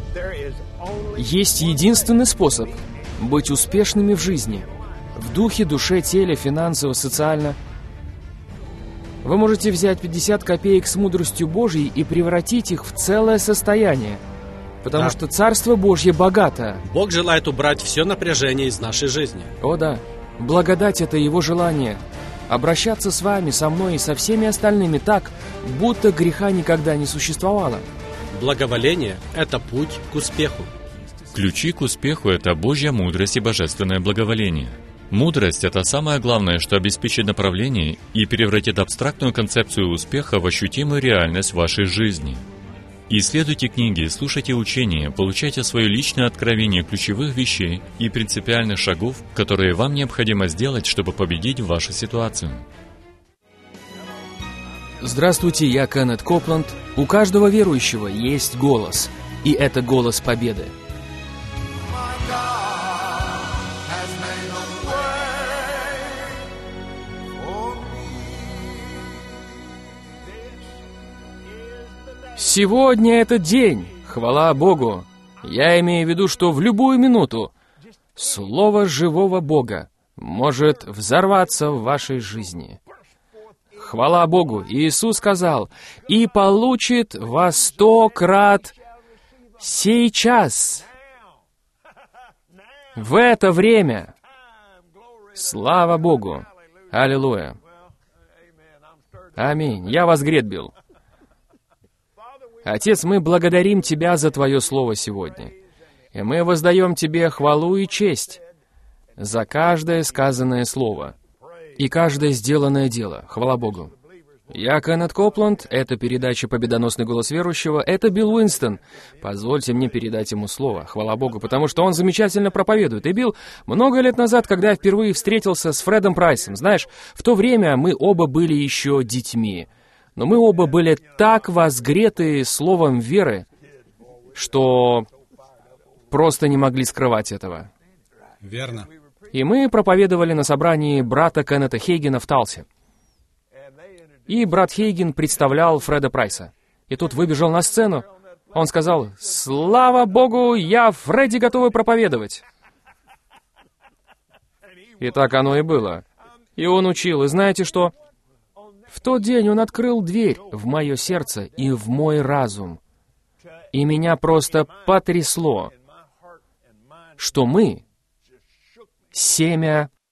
Есть единственный способ быть успешными в жизни. В духе, душе, теле, финансово, социально. Вы можете взять 50 копеек с мудростью Божьей и превратить их в целое состояние. Потому что Царство Божье богато. Бог желает убрать все напряжение из нашей жизни. О да, благодать — это Его желание. Обращаться с вами, со мной и со всеми остальными так, будто греха никогда не существовало. Благоволение — это путь к успеху. Ключи к успеху — это Божья мудрость и божественное благоволение. Мудрость — это самое главное, что обеспечит направление и превратит абстрактную концепцию успеха в ощутимую реальность вашей жизни. Исследуйте книги, слушайте учения, получайте свое личное откровение ключевых вещей и принципиальных шагов, которые вам необходимо сделать, чтобы победить вашу ситуацию. Здравствуйте, я Кеннет Копланд. У каждого верующего есть голос, и это голос победы. Сегодня этот день, хвала Богу. Я имею в виду, что в любую минуту слово живого Бога может взорваться в вашей жизни. Хвала Богу. Иисус сказал: «И получит во 100 крат сейчас». В это время. Слава Богу. Аллилуйя. Аминь. Я вас гретбил. Отец, мы благодарим Тебя за Твое Слово сегодня. И мы воздаем Тебе хвалу и честь за каждое сказанное слово и каждое сделанное дело. Хвала Богу. Я Кеннет Копланд, это передача «Победоносный голос верующего», это Билл Уинстон. Позвольте мне передать ему слово, хвала Богу, потому что он замечательно проповедует. И Билл, много лет назад, когда я впервые встретился с Фредом Прайсом, знаешь, в то время мы оба были еще детьми. Но мы оба были так возгреты словом веры, что просто не могли скрывать этого. Верно. И мы проповедовали на собрании брата Кеннета Хейгена в Талсе. И брат Хейген представлял Фреда Прайса. И тут выбежал на сцену. Он сказал: «Слава Богу, я Фредди готовы проповедовать». И так оно и было. И он учил. И знаете что? В тот день он открыл дверь в мое сердце и в мой разум. И меня просто потрясло, что мы семя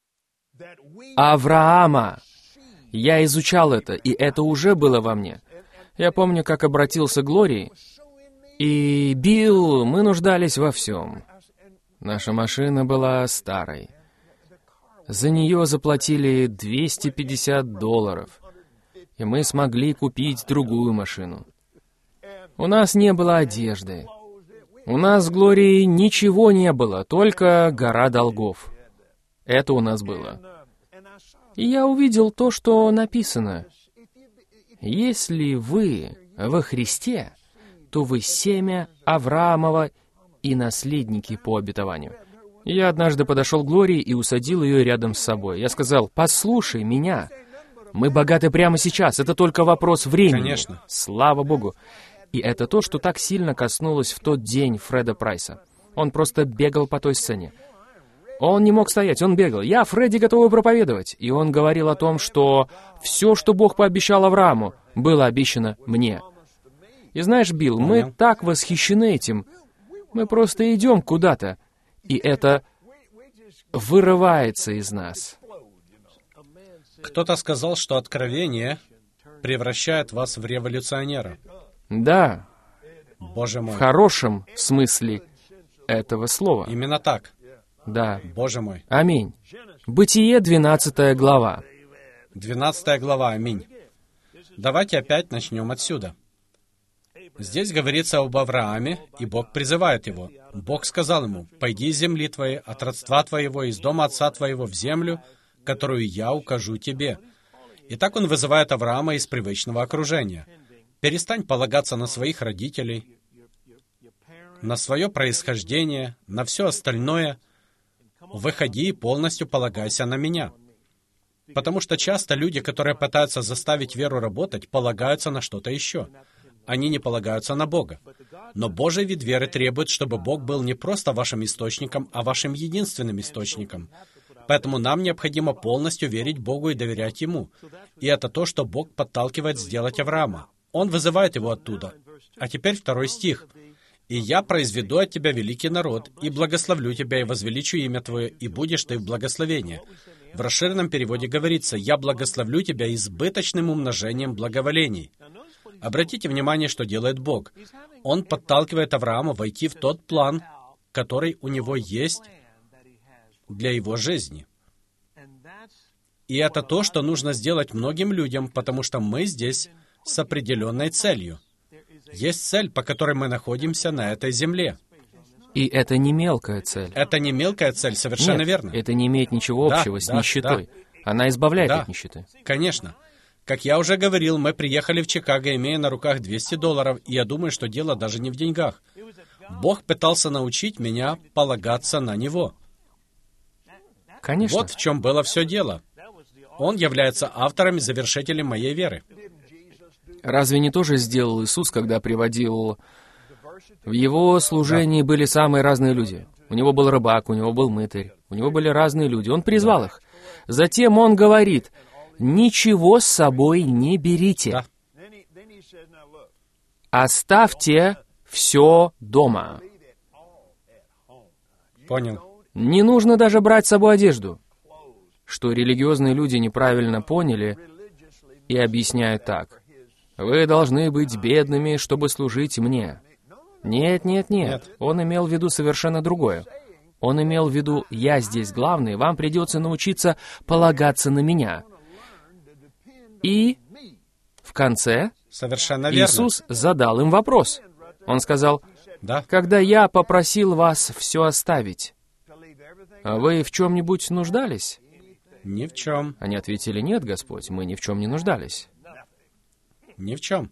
Авраама. Я изучал это, и это уже было во мне. Я помню, как обратился к Глории, и Билл, мы нуждались во всем. Наша машина была старой. За нее заплатили $250. И мы смогли купить другую машину. У нас не было одежды. У нас с Глорией ничего не было, только гора долгов. Это у нас было. И я увидел то, что написано. Если вы во Христе, то вы семя Авраамова и наследники по обетованию. Я однажды подошел к Глории и усадил ее рядом с собой. Я сказал: «Послушай меня. Мы богаты прямо сейчас, это только вопрос времени». Конечно. Слава Богу. И это то, что так сильно коснулось в тот день Фреда Прайса. Он просто бегал по той сцене. Он не мог стоять, он бегал. «Я, Фредди, готовы проповедовать». И он говорил о том, что все, что Бог пообещал Аврааму, было обещано мне. И знаешь, Билл, мы так восхищены этим. Мы просто идем куда-то, и это вырывается из нас. Кто-то сказал, что откровение превращает вас в революционера. Да, Боже мой. в хорошем смысле этого слова. Именно так. Да. Боже мой. Аминь. Бытие, 12 глава. 12 глава, аминь. Давайте опять начнем отсюда. Здесь говорится об Аврааме, и Бог призывает его. Бог сказал ему: «Пойди из земли твоей, от родства твоего, из дома отца твоего в землю, которую я укажу тебе». Итак, он вызывает Авраама из привычного окружения. Перестань полагаться на своих родителей, на свое происхождение, на все остальное. Выходи и полностью полагайся на меня. Потому что часто люди, которые пытаются заставить веру работать, полагаются на что-то еще. Они не полагаются на Бога. Но Божий вид веры требует, чтобы Бог был не просто вашим источником, а вашим единственным источником. Поэтому нам необходимо полностью верить Богу и доверять Ему. И это то, что Бог подталкивает сделать Авраама. Он вызывает его оттуда. А теперь 2 стих. «И я произведу от тебя великий народ, и благословлю тебя, и возвеличу имя твое, и будешь ты в благословении». В расширенном переводе говорится: «Я благословлю тебя избыточным умножением благоволений». Обратите внимание, что делает Бог. Он подталкивает Авраама войти в тот план, который у него есть для его жизни. И это то, что нужно сделать многим людям, потому что мы здесь с определенной целью. Есть цель, по которой мы находимся на этой земле. И это не мелкая цель. Это не мелкая цель, совершенно Нет, верно. это не имеет ничего общего с нищетой. Она избавляет от нищеты. Конечно. Как я уже говорил, мы приехали в Чикаго, имея на руках $200, и я думаю, что дело даже не в деньгах. Бог пытался научить меня полагаться на Него. Конечно. Вот в чем было все дело. Он является автором и завершителем моей веры. Разве не то же сделал Иисус, когда приводил... В Его служении были самые разные люди. У Него был рыбак, у Него был мытарь, у Него были разные люди. Он призвал их. Затем Он говорит: «Ничего с собой не берите. Да. Оставьте все дома». Понял. Не нужно даже брать с собой одежду. Что религиозные люди неправильно поняли и объясняют так: «Вы должны быть бедными, чтобы служить мне». Нет, нет, нет. Он имел в виду совершенно другое. Он имел в виду: «Я здесь главный, вам придется научиться полагаться на меня». И в конце Совершенно верно. Иисус задал им вопрос. Он сказал: Да. «Когда я попросил вас все оставить, вы в чем-нибудь нуждались?» Ни в чем. Они ответили: «Нет, Господь, мы ни в чем не нуждались». Ни в чем.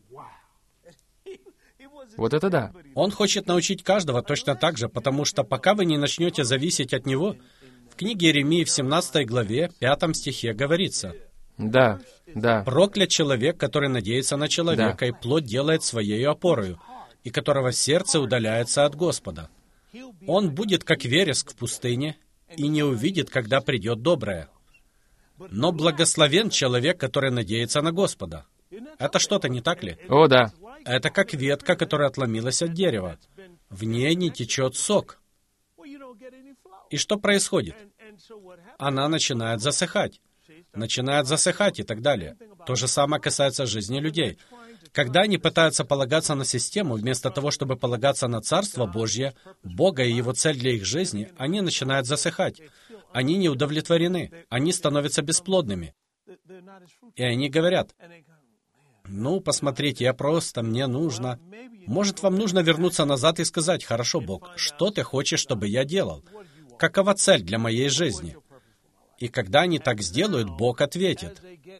Вот это да. Он хочет научить каждого точно так же, потому что пока вы не начнете зависеть от Него, в книге Иеремии в 17 главе, 5 стихе говорится: Да, да. «Проклят человек, который надеется на человека, Да. и плоть делает своею опорою, и которого сердце удаляется от Господа. Он будет, как вереск в пустыне, и не увидит, когда придет доброе. Но благословен человек, который надеется на Господа». Это что-то, не так ли? О, да. Это как ветка, которая отломилась от дерева. В ней не течет сок. И что происходит? Она начинает засыхать. Начинает засыхать и так далее. То же самое касается жизни людей. Когда они пытаются полагаться на систему, вместо того, чтобы полагаться на Царство Божье, Бога и Его цель для их жизни, они начинают засыхать. Они не удовлетворены. Они становятся бесплодными. И они говорят: «Ну, посмотрите, мне нужно...» Может, вам нужно вернуться назад и сказать: «Хорошо, Бог, что ты хочешь, чтобы я делал? Какова цель для моей жизни?» И когда они так сделают, Бог ответит.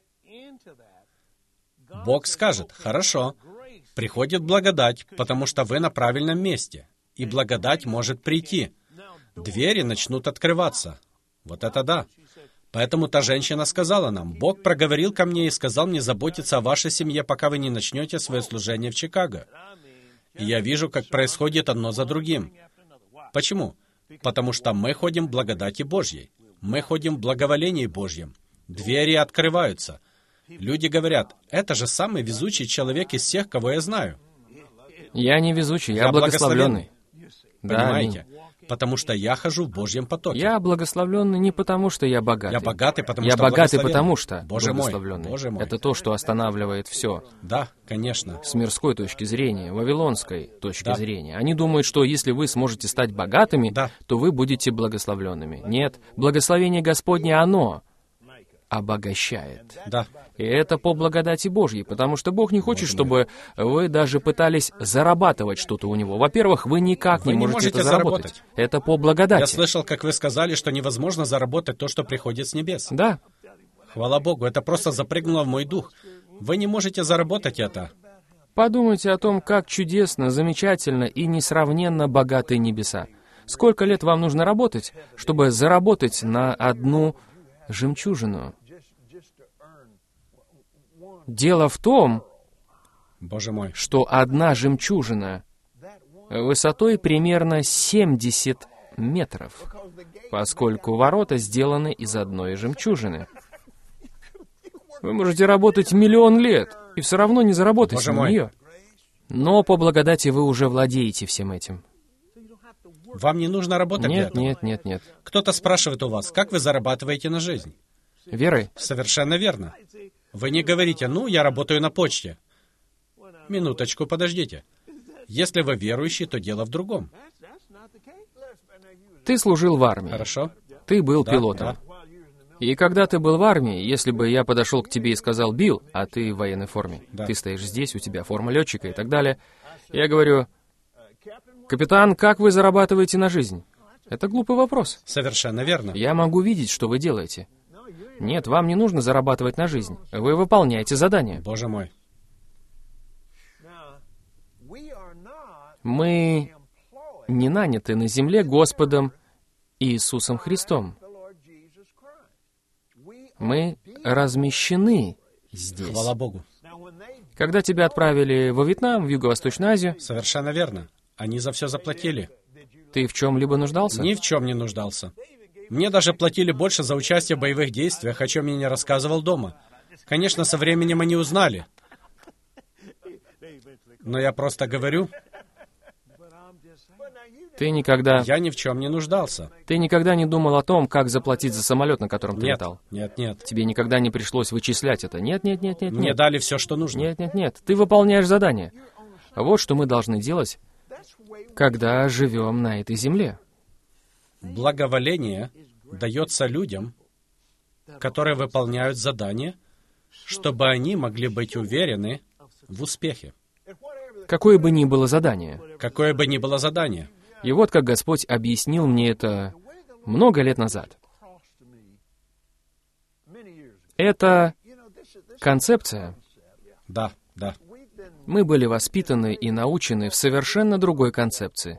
Бог скажет: «Хорошо, приходит благодать, потому что вы на правильном месте, и благодать может прийти. Двери начнут открываться». Вот это да. Поэтому та женщина сказала нам: «Бог проговорил ко мне и сказал мне заботиться о вашей семье, пока вы не начнете свое служение в Чикаго». И я вижу, как происходит одно за другим. Почему? Потому что мы ходим в благодати Божьей. Мы ходим в благоволении Божьем. Двери открываются. Люди говорят: «Это же самый везучий человек из всех, кого я знаю». Я не везучий, я благословленный. Да, Понимаете? аминь. Потому что я хожу в Божьем потоке. Я благословленный не потому, что я богатый. Я богатый, потому Я что богатый, благословенный. потому что Боже мой, благословленный. Боже мой. Это то, что останавливает все. Да, конечно. С мирской точки зрения, вавилонской точки Да. зрения. Они думают, что если вы сможете стать богатыми, Да. то вы будете благословленными. Нет, благословение Господне, оно обогащает. Да. И это по благодати Божьей, потому что Бог не хочет, чтобы вы даже пытались зарабатывать что-то у Него. Во-первых, вы никак Вы не не можете можете это заработать. заработать. Это по благодати. Я слышал, как вы сказали, что невозможно заработать то, что приходит с небес. Да, Хвала Богу, это просто запрыгнуло в мой дух. Вы не можете заработать это. подумайте о том, как чудесно, замечательно и несравненно богатые небеса. Сколько лет вам нужно работать, чтобы заработать на одну жемчужину? Дело в том, Боже мой. что одна жемчужина высотой примерно 70 метров, поскольку ворота сделаны из одной жемчужины. Вы можете работать 1 000 000 лет и все равно не заработать Боже на мой. нее. Но по благодати вы уже владеете всем этим. Вам не нужно работать для Нет, этого. нет, нет, нет. Кто-то спрашивает у вас, как вы зарабатываете на жизнь? Верой? Совершенно верно. Вы не говорите, ну, я работаю на почте. Минуточку, подождите. Если вы верующий, то дело в другом. Ты служил в армии. Хорошо? Ты был Да, пилотом. да. И когда ты был в армии, если бы я подошел к тебе и сказал: «Билл, а ты в военной форме, Да. ты стоишь здесь, у тебя форма летчика» и так далее, я говорю: «Капитан, как вы зарабатываете на жизнь?» Это глупый вопрос. Совершенно верно. Я могу видеть, что вы делаете. Нет, вам не нужно зарабатывать на жизнь. Вы выполняете задание. Боже мой. Мы не наняты на земле Господом Иисусом Христом. Мы размещены здесь. Хвала Богу. Когда тебя отправили во Вьетнам, в Юго-Восточную Азию, Совершенно верно. Они за все заплатили. ты в чем-либо нуждался? Ни в чем не нуждался. Мне даже платили больше за участие в боевых действиях, о чем я не рассказывал дома. Конечно, со временем они узнали. Но я просто говорю, Ты никогда я ни в чем не нуждался. не думал о том, как заплатить за самолет, на котором ты Нет, летал? нет, нет. Тебе никогда не пришлось вычислять это? Нет, нет, нет, нет, Мне нет. дали все, что нужно. Нет, нет, нет. Ты выполняешь задание. Вот что мы должны делать, когда живем на этой земле. Благоволение дается людям, которые выполняют задание, чтобы они могли быть уверены в успехе. Какое бы ни было задание. Какое бы ни было задание. И вот как Господь объяснил мне это много лет назад. Это концепция. Да, да. Мы были воспитаны и научены в совершенно другой концепции.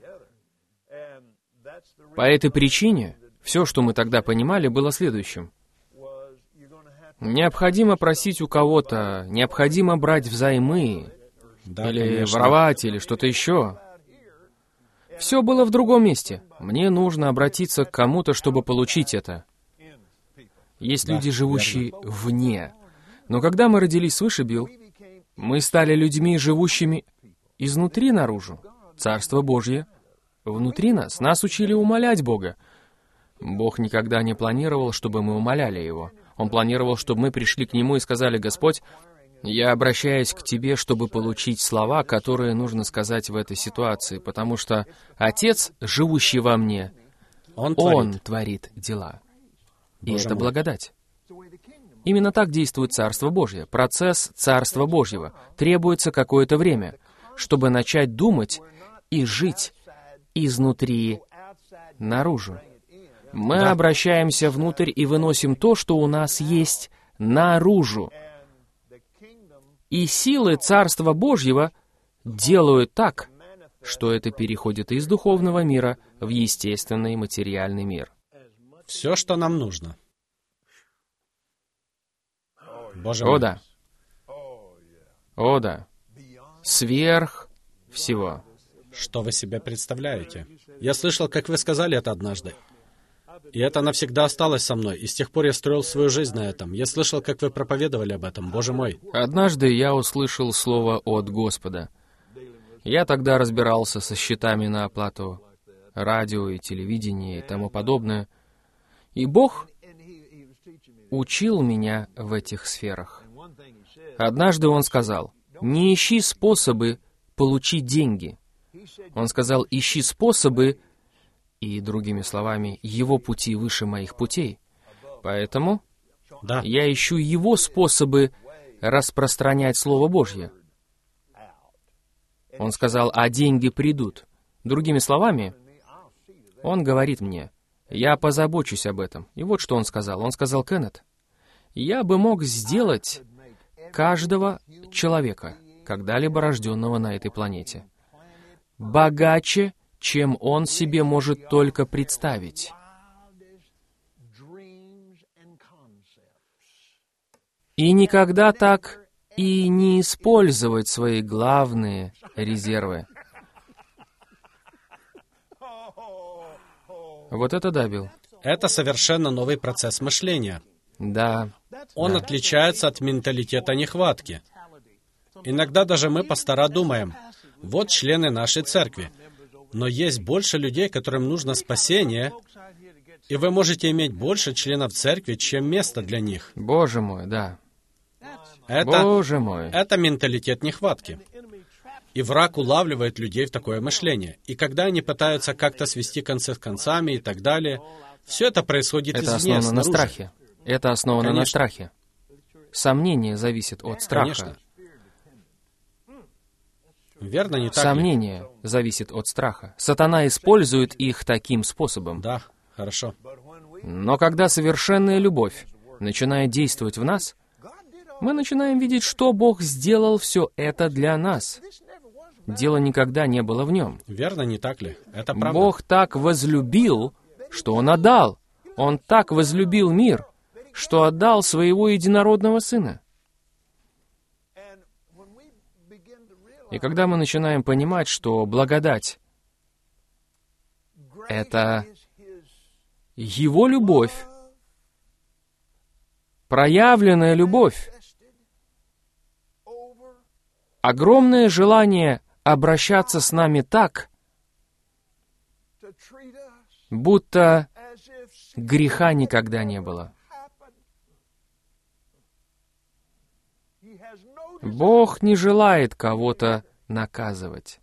По этой причине все, что мы тогда понимали, было следующим. Необходимо просить у кого-то, необходимо брать взаймы, Да, или конечно. воровать, или что-то еще. Все было в другом месте. Мне нужно обратиться к кому-то, чтобы получить это. Есть Да, люди, живущие вне. Но когда мы родились свыше, Билл, мы стали людьми, живущими изнутри наружу. Царство Божье внутри нас. Нас учили умолять Бога. Бог никогда не планировал, чтобы мы умоляли Его. Он планировал, чтобы мы пришли к Нему и сказали: «Господь, я обращаюсь к Тебе, чтобы получить слова, которые нужно сказать в этой ситуации, потому что Отец, живущий во мне, Он Он творит. творит дела». И Боже это мой. благодать. Именно так действует Царство Божье. Процесс Царства Божьего. Требуется какое-то время, чтобы начать думать и жить изнутри наружу. Мы Да. обращаемся внутрь и выносим то, что у нас есть, наружу. И силы Царства Божьего делают так, что это переходит из духовного мира в естественный материальный мир. Все, что нам нужно. Боже О мой. да. О да. Сверх всего. Что вы себе представляете? Я слышал, как вы сказали это однажды. И это навсегда осталось со мной, и с тех пор я строил свою жизнь на этом. Я слышал, как вы проповедовали об этом, Боже мой. Однажды я услышал слово от Господа. Я тогда разбирался со счетами на оплату радио и телевидения и тому подобное. И Бог учил меня в этих сферах. Однажды Он сказал: «Не ищи способы получить деньги». Он сказал: «Ищи способы», и, другими словами, Его пути выше моих путей. Поэтому Да, я ищу Его способы распространять Слово Божье. Он сказал: «А деньги придут». Другими словами, Он говорит мне: «Я позабочусь об этом». И вот что Он сказал. Он сказал: «Кеннет, я бы мог сделать каждого человека, когда-либо рожденного на этой планете, богаче, чем он себе может только представить. И никогда так и не использовать свои главные резервы. Вот это да, Билл. Это совершенно новый процесс мышления. Да. Он отличается от менталитета нехватки. Иногда даже мы, пастора, думаем, вот члены нашей церкви, но есть больше людей, которым нужно спасение, и вы можете иметь больше членов церкви, чем место для них. Боже мой, да. Это мой. Это менталитет нехватки. И враг улавливает людей в такое мышление. И когда они пытаются как-то свести концы с концами и так далее, все это происходит Это извне, основано на снаружи. страхе. Это основано на Конечно. страхе. Сомнение зависит от страха. Конечно. Верно, не так ли? Сомнение зависит от страха. Сатана использует их таким способом. Да, хорошо. Но когда совершенная любовь начинает действовать в нас, мы начинаем видеть, что Бог сделал все это для нас. Дело никогда не было в нем. Верно, не так ли? Это правда. Бог так возлюбил, что Он отдал. Он так возлюбил мир, что отдал Своего единородного Сына. И когда мы начинаем понимать, что благодать — это Его любовь, проявленная любовь, огромное желание обращаться с нами так, будто греха никогда не было. Бог не желает кого-то наказывать.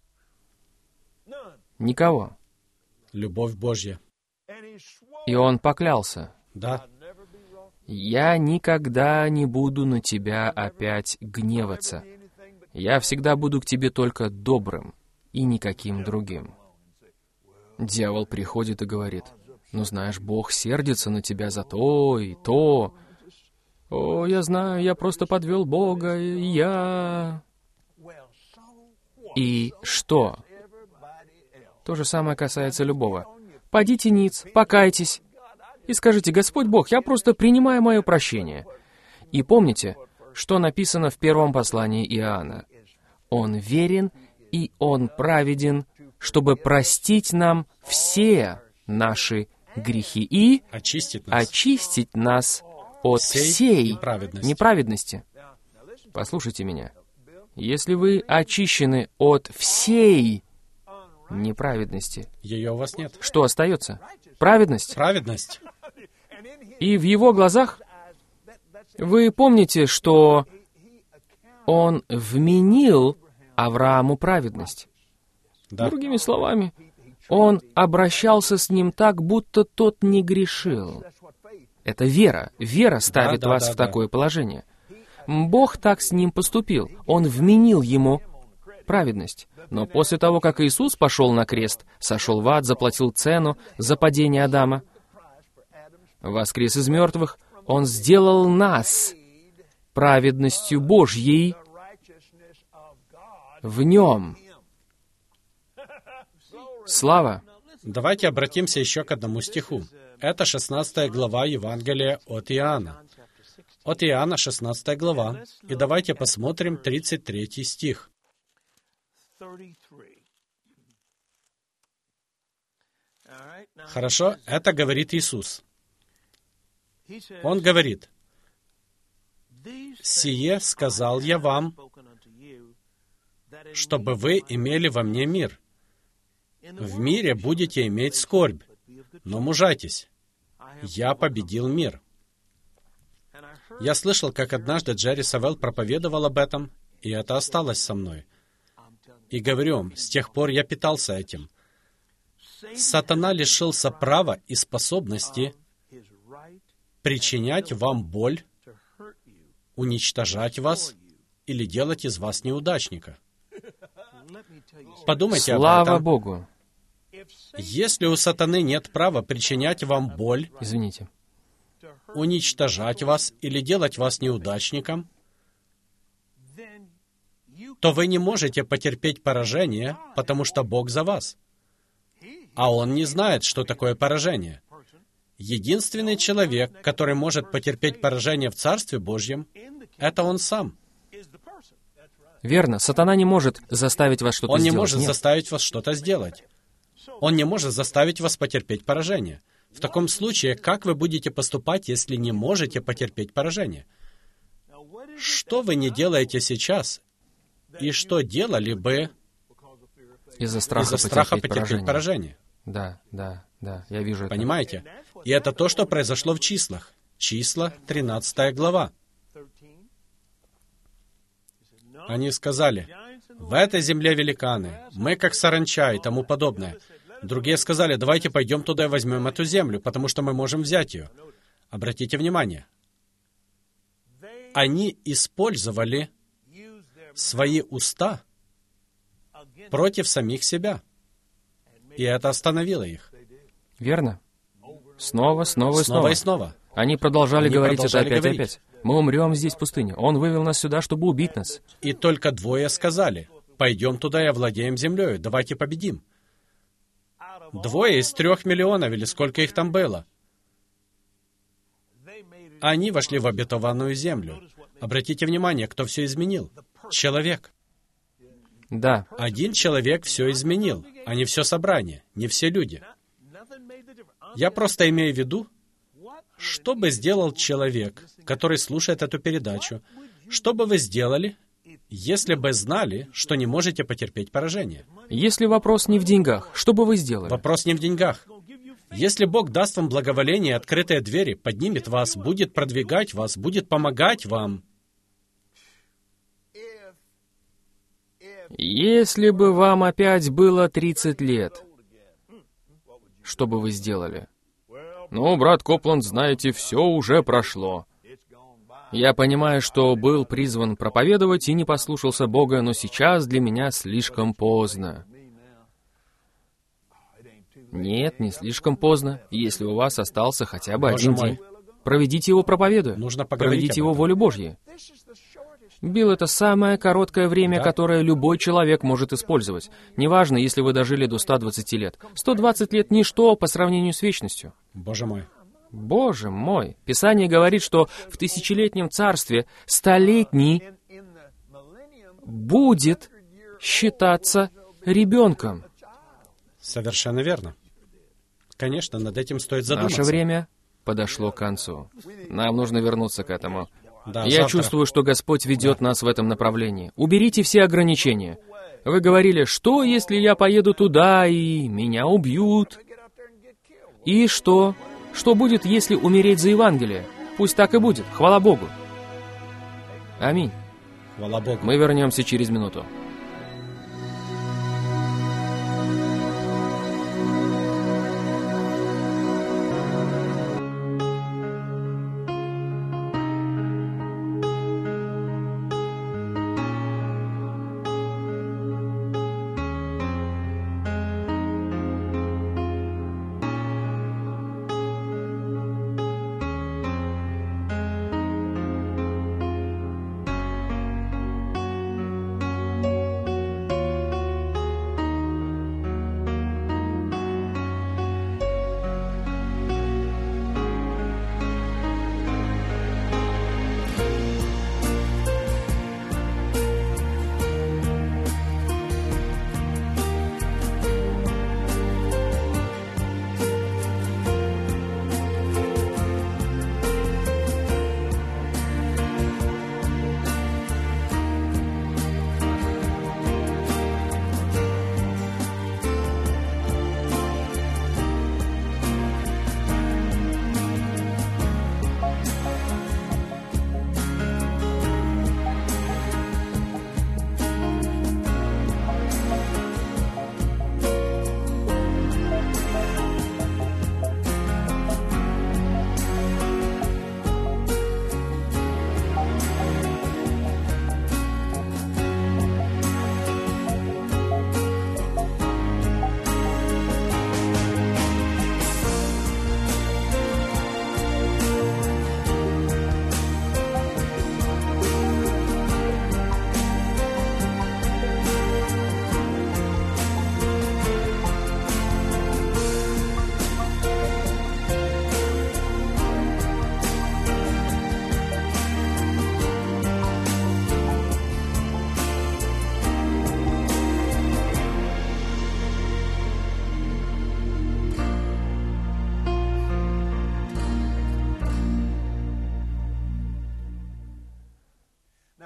Никого. Любовь Божья. И Он поклялся: Да. «Я никогда не буду на тебя опять гневаться. Я всегда буду к тебе только добрым и никаким другим». Дьявол приходит и говорит: «Ну, знаешь, Бог сердится на тебя за то и то. О, я знаю, я просто подвел Бога, и я...» И что? То же самое касается любого. Подите ниц, покайтесь и скажите: «Господь Бог, я просто принимаю мое прощение». И помните, что написано в первом послании Иоанна. Он верен и Он праведен, чтобы простить нам все наши грехи и очистить нас от всей неправедности. Послушайте меня. Если вы очищены от всей неправедности, Ее у вас нет. что остается? Праведность. Праведность. И в Его глазах вы помните, что Он вменил Аврааму праведность. Да. Другими словами, Он обращался с ним так, будто тот не грешил. Это вера. Вера ставит Да, вас да, в да. такое положение. Бог так с ним поступил. Он вменил ему праведность. Но после того, как Иисус пошел на крест, сошел в ад, заплатил цену за падение Адама, воскрес из мертвых, Он сделал нас праведностью Божьей в Нем. Слава! Давайте обратимся еще к одному стиху. Это 16 глава Евангелия от Иоанна. От Иоанна 16 глава. И давайте посмотрим 33 стих. Хорошо, это говорит Иисус. Он говорит: «Сие сказал я вам, чтобы вы имели во мне мир. В мире будете иметь скорбь, но мужайтесь. Я победил мир». Я слышал, как однажды Джерри Савелл проповедовал об этом, и это осталось со мной. И говорю вам, с тех пор я питался этим. Сатана лишился права и способности причинять вам боль, уничтожать вас или делать из вас неудачника. Подумайте об Слава этом. Богу! Если у сатаны нет права причинять вам боль, Извините. уничтожать вас или делать вас неудачником, то вы не можете потерпеть поражение, потому что Бог за вас. А Он не знает, что такое поражение. Единственный человек, который может потерпеть поражение в Царстве Божьем, это Он сам. Верно, сатана не может заставить вас что-то Он не сделать. может Нет. заставить вас что-то сделать. Он не может заставить вас потерпеть поражение. В таком случае, как вы будете поступать, если не можете потерпеть поражение? Что вы не делаете сейчас, и что делали бы Из-за страха, из-за страха потерпеть поражение? Да, я вижу это. Понимаете? И это то, что произошло в числах. Числа, 13 глава. Они сказали: «В этой земле великаны, мы как саранча» и тому подобное. Другие сказали: «Давайте пойдем туда и возьмем эту землю, потому что мы можем взять ее». Обратите внимание. Они использовали свои уста против самих себя. И это остановило их. Верно? Снова Снова и снова. Они продолжали Они говорить продолжали это опять и говорить. опять. Мы умрем здесь в пустыне. Он вывел нас сюда, чтобы убить нас. И только двое сказали: «Пойдем туда и овладеем землей, давайте победим». 2 из 3 миллионов, или сколько их там было. Они вошли в обетованную землю. Обратите внимание, кто все изменил. Человек. Да, Один человек все изменил, а не все собрание, не все люди. Я просто имею в виду, что бы сделал человек, который слушает эту передачу, что бы вы сделали, если бы знали, что не можете потерпеть поражение? если вопрос не в деньгах, что бы вы сделали? Вопрос не в деньгах. Если Бог даст вам благоволение и открытые двери, поднимет вас, будет продвигать вас, будет помогать вам, Если бы вам опять было 30 лет, что бы вы сделали? Ну, брат Копланд, знаете, все уже прошло. Я понимаю, что был призван проповедовать и не послушался Бога, но сейчас для меня слишком поздно. Нет, не слишком поздно, если у вас остался хотя бы Боже один мой. день. Проведите его проповедуя. Нужно поговорить Проведите об его этом. волю Божьей. Билл — это самое короткое время, Да. которое любой человек может использовать. Неважно, если вы дожили до 120 лет. 120 лет — ничто по сравнению с вечностью. Боже мой, Боже мой! Писание говорит, что в тысячелетнем царстве столетний будет считаться ребенком. совершенно верно. Конечно, над этим стоит задуматься. Наше время подошло к концу. Нам нужно вернуться к этому. Да, Я завтра. чувствую, что Господь ведет нас в этом направлении. Уберите все ограничения. Вы говорили, что если я поеду туда и меня убьют? И что? Что будет, если умереть за Евангелие? Пусть так и будет. Хвала Богу. Аминь. Хвала Богу. Мы вернемся через минуту.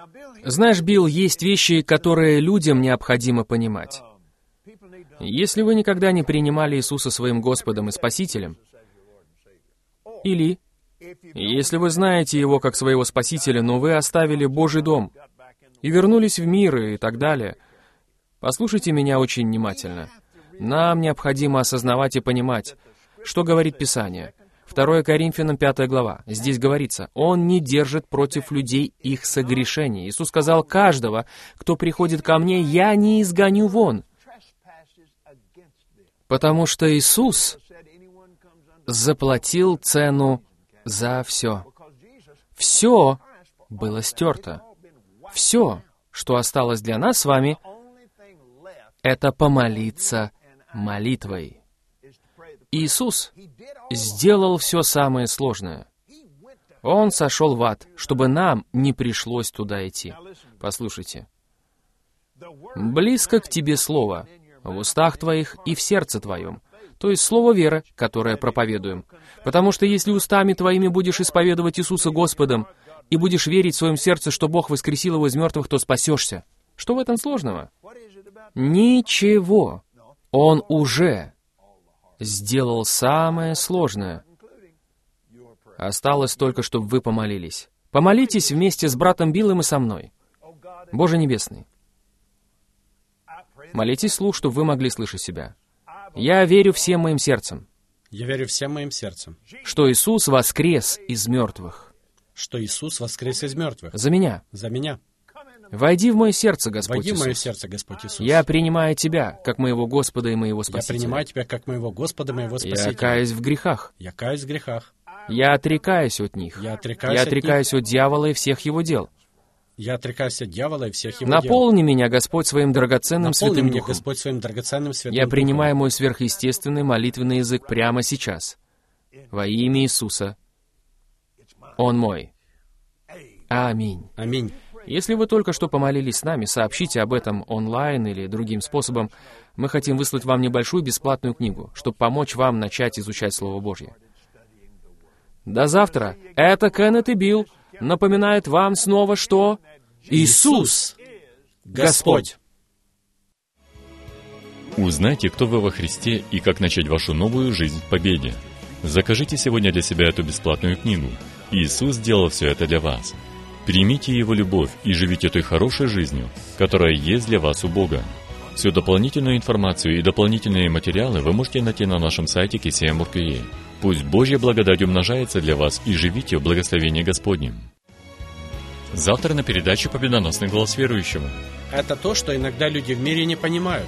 Знаешь, Билл, есть вещи, которые людям необходимо понимать. Если вы никогда не принимали Иисуса своим Господом и Спасителем, или если вы знаете Его как своего Спасителя, но вы оставили Божий дом и вернулись в мир и так далее, послушайте меня очень внимательно. Нам необходимо осознавать и понимать, что говорит Писание. 2 Коринфянам 5 глава. Здесь говорится, «Он не держит против людей их согрешений». Иисус сказал, «Каждого, кто приходит ко мне, я не изгоню вон». Потому что Иисус заплатил цену за все. Все было стерто. Все, что осталось для нас с вами, это помолиться молитвой. Иисус сделал все самое сложное. Он сошел в ад, чтобы нам не пришлось туда идти. Послушайте. «Близко к тебе слово, в устах твоих и в сердце твоем». То есть слово веры, которое проповедуем. Потому что если устами твоими будешь исповедовать Иисуса Господом и будешь верить в своем сердце, что Бог воскресил его из мертвых, то спасешься. Что в этом сложного? Ничего. Он уже сделал самое сложное. Осталось только, чтобы вы помолились. Помолитесь вместе с братом Биллом и со мной. Боже Небесный, молитесь вслух, чтобы вы могли слышать себя. Я верю всем моим сердцем. Я верю всем моим сердцем. Что Иисус воскрес из мертвых. Что Иисус воскрес из мертвых. За меня. За меня. Войди в мое сердце, Господь Войди Иисус. в мое сердце, Господь Иисус. Я принимаю Тебя, как моего Господа и моего Спасителя. Я принимаю Тебя, как моего Господа и моего Спасителя. Я каюсь в грехах. Я каюсь в грехах. Я отрекаюсь от них. Я отрекаюсь от дьявола и всех его дел. Я отрекаюсь от дьявола и всех его Наполни меня, Господь, своим драгоценным Святым Наполни меня, Духом. Господь, своим драгоценным Святым Я Духом. принимаю мой сверхъестественный молитвенный язык прямо сейчас. Во имя Иисуса. Он мой. Аминь. Аминь. Если вы только что помолились с нами, сообщите об этом онлайн или другим способом. Мы хотим выслать вам небольшую бесплатную книгу, чтобы помочь вам начать изучать Слово Божье. До завтра. Это Кеннет и Билл напоминает вам снова, что Иисус Господь. Узнайте, кто вы во Христе и как начать вашу новую жизнь в победе. Закажите сегодня для себя эту бесплатную книгу. Иисус сделал все это для вас. Примите Его любовь и живите той хорошей жизнью, которая есть для вас у Бога. Всю дополнительную информацию и дополнительные материалы вы можете найти на нашем сайте KCM.org.ua. Пусть Божья благодать умножается для вас и живите в благословении Господнем. Завтра на передаче «Победоносный голос верующего». Это то, что иногда люди в мире не понимают.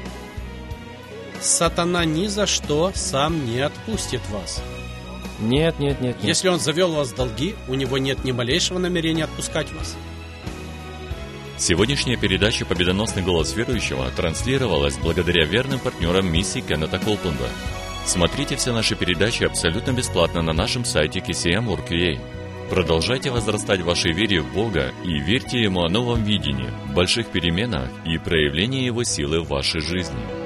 Сатана ни за что сам не отпустит вас. Нет. Если он завел вас в долги, у него нет ни малейшего намерения отпускать вас. Сегодняшняя передача «Победоносный голос верующего» транслировалась благодаря верным партнерам миссии Кеннета Коупленда. Смотрите все наши передачи абсолютно бесплатно на нашем сайте KCM.org.ua. Продолжайте возрастать в вашей вере в Бога и верьте Ему о новом видении, больших переменах и проявлении Его силы в вашей жизни.